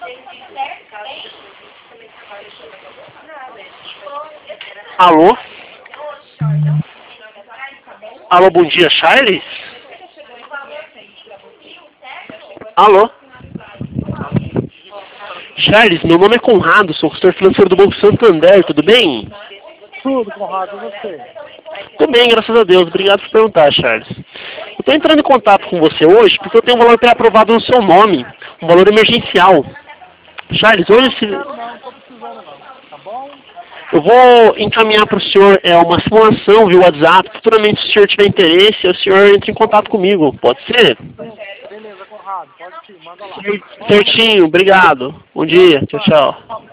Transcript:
Alô? Alô, bom dia, Charles? Alô? Charles, meu nome é Conrado, sou consultor financeiro do Banco Santander, tudo bem? Tudo, Conrado, e você? Tudo bem, graças a Deus. Obrigado por perguntar, Charles. Eu estou entrando em contato com você hoje porque eu tenho um valor pré-aprovado no seu nome, um valor emergencial. Charles, hoje Não tô precisando não, tá bom? eu vou encaminhar para o senhor uma simulação via WhatsApp. Futuramente, se o senhor tiver interesse, o senhor entra em contato comigo. Pode ser? Beleza, Conrado, pode sim, manda lá. Certinho, obrigado. Bom dia, tchau, tchau.